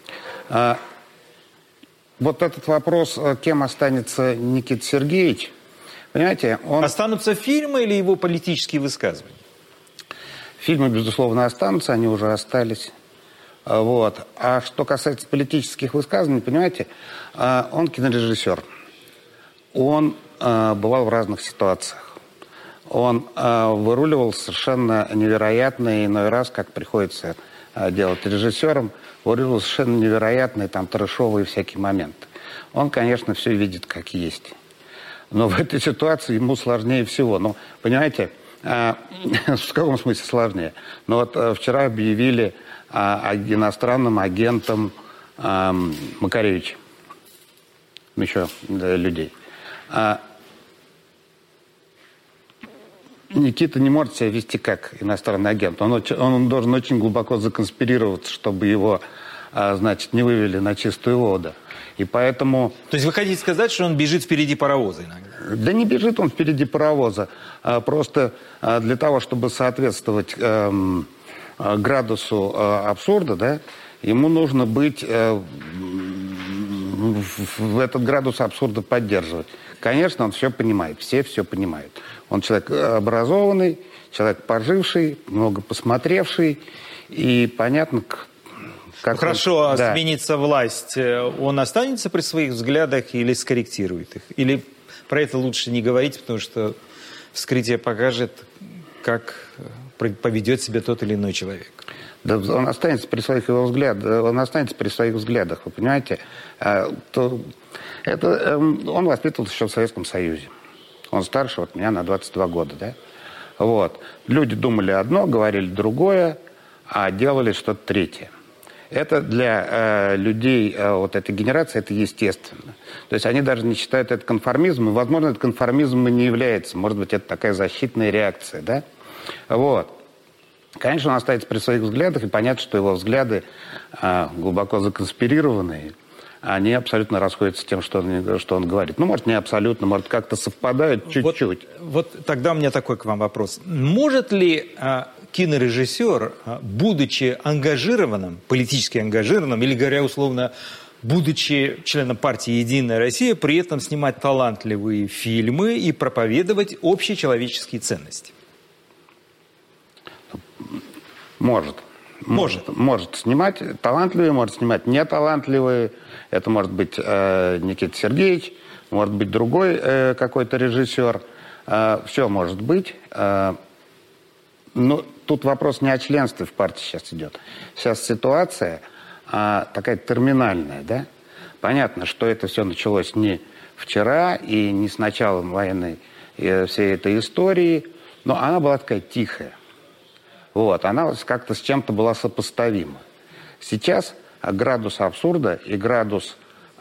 Этот вопрос, кем останется Никита Сергеевич, понимаете, Останутся фильмы или его политические высказывания? Фильмы, безусловно, останутся, они уже остались. А что касается политических высказываний, понимаете, он кинорежиссер. Он бывал в разных ситуациях. Он выруливал совершенно невероятные, иной раз, как приходится делать режиссером, выруливал совершенно невероятные, трэшовые всякие моменты. Он, конечно, все видит как есть. Но в этой ситуации ему сложнее всего. Понимаете, в каком смысле сложнее? Вчера объявили иностранным агентом Макаревича. Еще людей. Никита не может себя вести как иностранный агент. Он должен очень глубоко законспирироваться, чтобы его, не вывели на чистую воду. И поэтому... То есть вы хотите сказать, что он бежит впереди паровоза иногда? Да не бежит он впереди паровоза. Просто для того, чтобы соответствовать градусу абсурда, да, ему нужно быть в этот градус абсурда поддерживать. Конечно, он все понимает, все понимают. Он человек образованный, человек поживший, много посмотревший, и понятно, как... Хорошо, сменится власть, он останется при своих взглядах или скорректирует их? Или про это лучше не говорить, потому что вскрытие покажет, как поведет себя тот или иной человек? Да, он останется при своих взглядах, вы понимаете? Он воспитывался еще в Советском Союзе. Он старше меня на 22 года, да? Люди думали одно, говорили другое, а делали что-то третье. Это для людей этой генерации это естественно. То есть они даже не считают это конформизмом, и, возможно, это конформизмом и не является. Может быть, это такая защитная реакция, да? Конечно, он остается при своих взглядах, и понятно, что его взгляды глубоко законспирированные, они абсолютно расходятся с тем, что он говорит. Может, не абсолютно, может, как-то совпадают чуть-чуть. Тогда у меня такой к вам вопрос. Может ли кинорежиссер, будучи ангажированным, политически ангажированным, или, говоря условно, будучи членом партии «Единая Россия», при этом снимать талантливые фильмы и проповедовать общечеловеческие ценности? Может снимать талантливые, может снимать неталантливые. Это может быть Никита Сергеевич, может быть другой какой-то режиссер. Все может быть. Ну, тут вопрос не о членстве в партии сейчас идет. Сейчас ситуация такая терминальная, да? Понятно, что это все началось не вчера и не с началом военной всей этой истории, но она была такая тихая. Вот, она как-то с чем-то была сопоставима. Сейчас градус абсурда и градус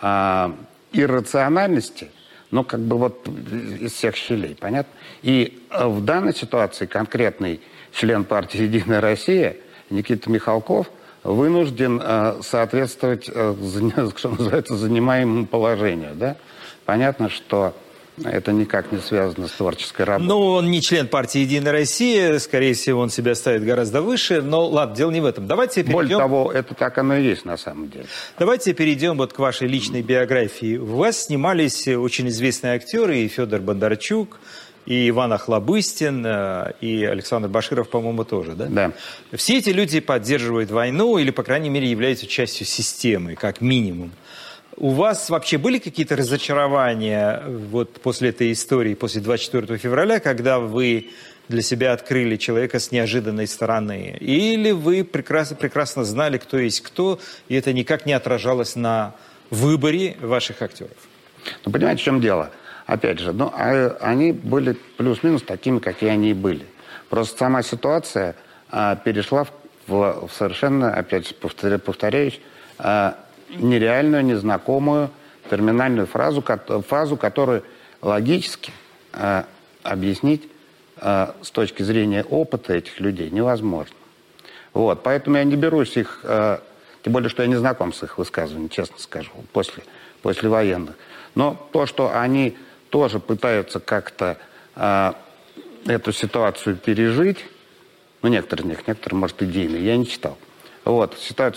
иррациональности, ну, как бы вот из всех щелей, понятно? И в данной ситуации конкретный член партии «Единая Россия» Никита Михалков вынужден соответствовать, что называется, занимаемому положению, да? Понятно, что это никак не связано с творческой работой. Ну, он не член партии «Единая Россия», скорее всего, он себя ставит гораздо выше, но ладно, дело не в этом. Давайте перейдем... Более того, это так оно и есть на самом деле. Давайте перейдем вот к вашей личной биографии. У вас снимались очень известные актеры, и Федор Бондарчук, и Иван Охлобыстин, и Александр Баширов, по-моему, тоже, да? Да. Все эти люди поддерживают войну или, по крайней мере, являются частью системы, как минимум. У вас вообще были какие-то разочарования вот после этой истории, после 24 февраля, когда вы для себя открыли человека с неожиданной стороны? Или вы прекрасно знали, кто есть кто, и это никак не отражалось на выборе ваших актеров? Ну, понимаете, в чем дело? Опять же, ну, они были плюс-минус такими, какие они и были. Просто сама ситуация перешла в совершенно, опять же, повторяюсь, нереальную, незнакомую терминальную фразу, которую логически объяснить с точки зрения опыта этих людей невозможно. Вот, поэтому я не берусь их, тем более, что я не знаком с их высказываниями, честно скажу, после военных. Но то, что они тоже пытаются как-то эту ситуацию пережить, ну, некоторые из них, некоторые, может, идейные, я не читал. Вот,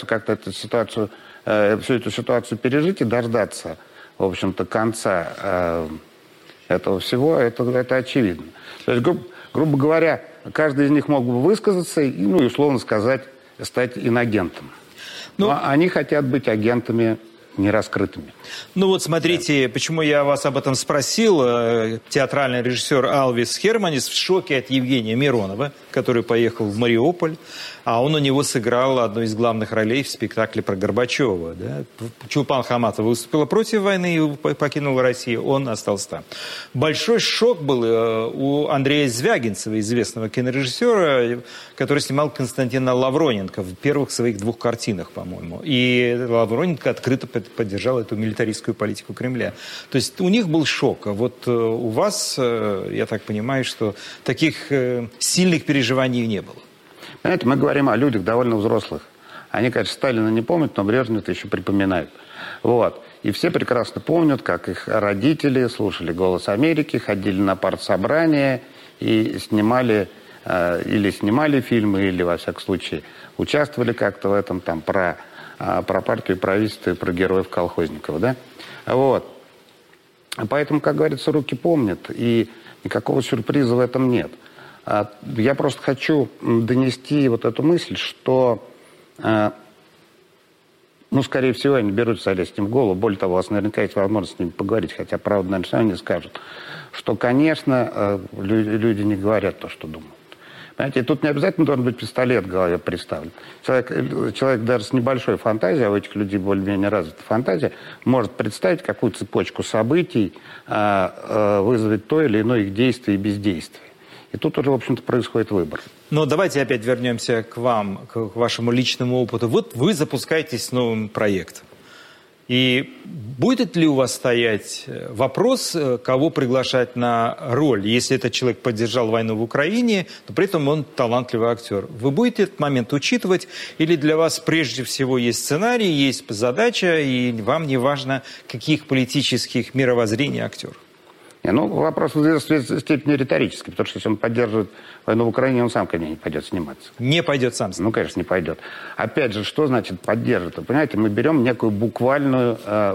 всю эту ситуацию пережить и дождаться, в общем-то, конца этого всего, это очевидно. То есть, грубо говоря, каждый из них мог бы высказаться и, ну, и условно сказать, стать инагентом. Но они хотят быть агентами нераскрытыми. Ну вот смотрите, да. Почему я вас об этом спросил. Театральный режиссер Алвис Херманис в шоке от Евгения Миронова, который поехал в Мариуполь, а он у него сыграл одну из главных ролей в спектакле про Горбачева. Да? Чулпан Хаматова выступила против войны и покинула Россию, он остался там. Большой шок был у Андрея Звягинцева, известного кинорежиссера, который снимал Константина Лавроненко в первых своих 2 картинах, по-моему. И Лавроненко открыто поддержал эту милитаристскую политику Кремля. То есть у них был шок. А вот у вас, я так понимаю, что таких сильных переживаний не было. Понимаете, мы говорим о людях довольно взрослых. Они, конечно, Сталина не помнят, но Брежнева-то еще припоминают. Вот. И все прекрасно помнят, как их родители слушали «Голос Америки», ходили на партсобрания и снимали фильмы, или, во всяком случае, участвовали как-то в этом, там, про партию, правительство и про героев-колхозников, да? Вот. Поэтому, как говорится, руки помнят, и никакого сюрприза в этом нет. Я просто хочу донести вот эту мысль, что, ну, скорее всего, они берут залезть им в голову. Более того, у вас наверняка есть возможность с ними поговорить, хотя, правда, наверное, сами не скажут, что, конечно, люди не говорят то, что думают. Понимаете, тут не обязательно должен быть пистолет в голове представлен. Человек даже с небольшой фантазией, а у этих людей более-менее развита фантазия, может представить, какую цепочку событий вызовет то или иное их действие и бездействие. И тут уже, в общем-то, происходит выбор. Но давайте опять вернемся к вам, к вашему личному опыту. Вот вы запускаетесь с новым проектом. И будет ли у вас стоять вопрос, кого приглашать на роль? Если этот человек поддержал войну в Украине, то при этом он талантливый актер. Вы будете этот момент учитывать? Или для вас прежде всего есть сценарий, есть задача, и вам не важно, каких политических мировоззрений актер? Ну, вопрос в известной степени риторический, потому что если он поддерживает войну в Украине, он сам, конечно, не пойдет сниматься. Не пойдет сам? Ну, конечно, не пойдет. Опять же, что значит поддерживает? Вы понимаете, мы берем некую буквальную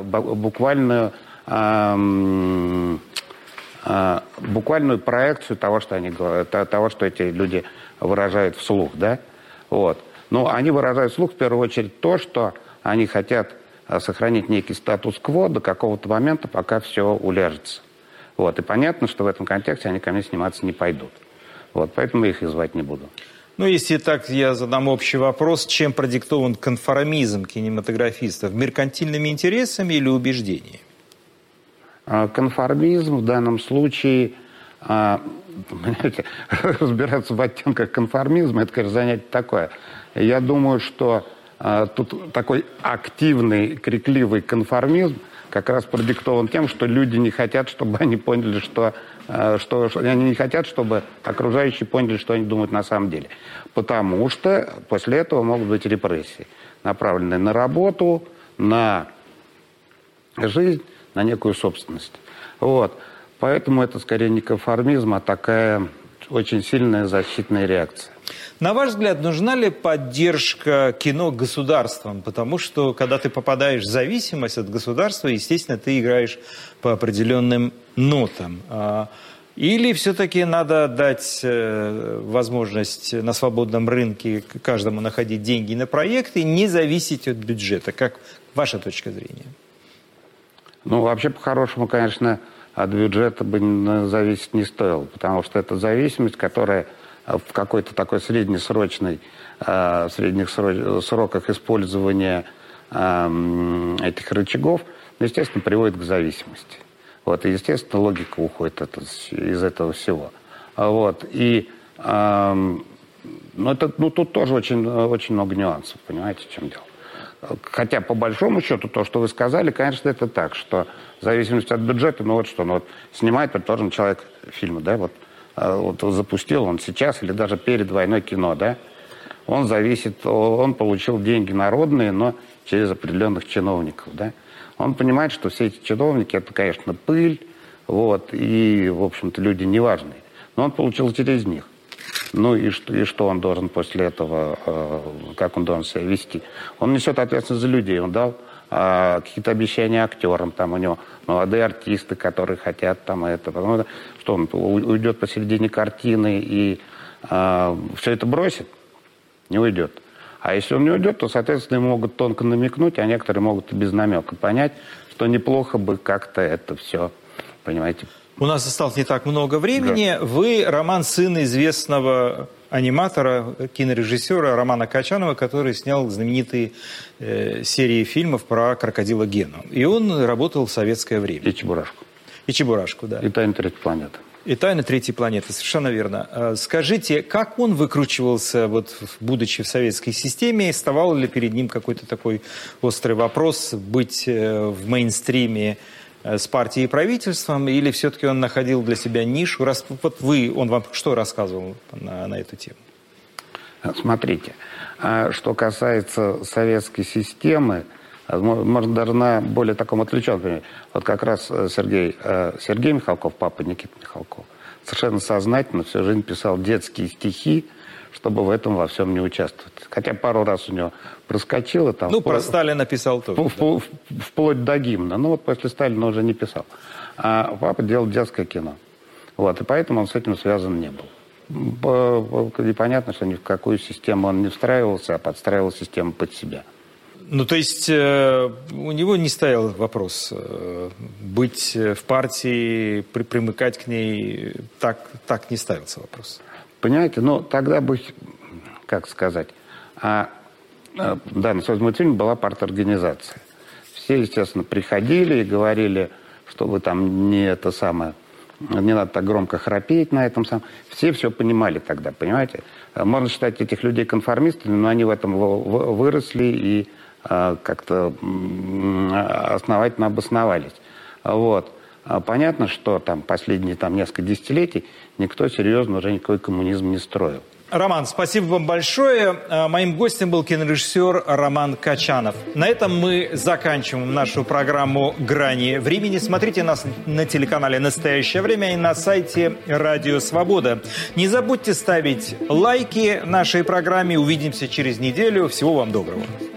проекцию того, что они говорят, того, что эти люди выражают вслух, да? Вот. Но они выражают вслух, в первую очередь, то, что они хотят сохранить некий статус-кво до какого-то момента, пока все уляжется. Вот. И понятно, что в этом контексте они ко мне сниматься не пойдут. Вот, поэтому я их и звать не буду. Ну, если так, я задам общий вопрос. Чем продиктован конформизм кинематографистов? Меркантильными интересами или убеждениями? Конформизм в данном случае, понимаете, разбираться в оттенках конформизма, это, конечно, занятие такое. Я думаю, что тут такой активный, крикливый конформизм как раз продиктован тем, что люди не хотят, чтобы они поняли, что они не хотят, чтобы окружающие поняли, что они думают на самом деле. Потому что после этого могут быть репрессии, направленные на работу, на жизнь, на некую собственность. Вот. Поэтому это скорее не конформизм, а такая очень сильная защитная реакция. На ваш взгляд, нужна ли поддержка кино государством? Потому что, когда ты попадаешь в зависимость от государства, естественно, ты играешь по определенным нотам. Или все-таки надо дать возможность на свободном рынке каждому находить деньги на проекты и не зависеть от бюджета? Как ваша точка зрения? Ну, вообще, по-хорошему, конечно, от бюджета бы зависеть не стоило, потому что это зависимость, которая в какой-то такой средних сроках использования этих рычагов, естественно, приводит к зависимости. Вот, и, естественно, логика уходит из этого всего. Вот, и тут тоже очень много нюансов, понимаете, в чем дело. Хотя, по большому счету, то, что вы сказали, конечно, это так, что в зависимости от бюджета, снимает предположим, человек фильмы, да, вот запустил он сейчас или даже перед войной кино, да, он получил деньги народные, но через определенных чиновников, да. Он понимает, что все эти чиновники, это, конечно, пыль, вот, и, в общем-то, люди неважные. Но он получил через них. Ну и что он должен после этого, как он должен себя вести? Он несет ответственность за людей, он дал какие-то обещания актерам, там у него молодые артисты, которые хотят там это, что он уйдет посередине картины и все это бросит? Не уйдет. А если он не уйдет, то, соответственно, ему могут тонко намекнуть, а некоторые могут и без намека понять, что неплохо бы как-то это все, понимаете. У нас осталось не так много времени. Да. Вы, Роман, сын известного аниматора, кинорежиссера Романа Качанова, который снял знаменитые серии фильмов про крокодила Гену. И он работал в советское время. И Чебурашку. И Чебурашку, да. И «Тайны третьей планеты». И «Тайны третьей планеты», совершенно верно. Скажите, как он выкручивался, будучи в советской системе, вставал ли перед ним какой-то такой острый вопрос быть в мейнстриме с партией и правительством, или все-таки он находил для себя нишу? Он вам что рассказывал на эту тему? Смотрите, что касается советской системы, может, даже на более таком отвлеченном примере. Вот как раз Сергей Михалков, папа Никиты Михалкова, совершенно сознательно всю жизнь писал детские стихи, чтобы в этом во всем не участвовать. Хотя пару раз у него проскочило. Там, про Сталина писал тоже. Вплоть до гимна. Но после Сталина уже не писал. А папа делал детское кино. Вот, и поэтому он с этим связан не был. И понятно, что ни в какую систему он не встраивался, а подстраивал систему под себя. То есть у него не стоял вопрос быть в партии, примыкать к ней, так не ставился вопрос. Понимаете, тогда бы, как сказать, на «Союзмультфильме» была парторганизация. Все, естественно, приходили и говорили, что вы там не надо так громко храпеть на этом самом. Все понимали тогда, понимаете? Можно считать этих людей конформистами, но они в этом выросли и как-то основательно обосновались. Вот. Понятно, что последние несколько десятилетий никто серьезно уже никакой коммунизм не строил. Роман, спасибо вам большое. Моим гостем был кинорежиссер Роман Качанов. На этом мы заканчиваем нашу программу «Грани времени». Смотрите нас на телеканале «Настоящее время» и на сайте «Радио Свобода». Не забудьте ставить лайки нашей программе. Увидимся через неделю. Всего вам доброго.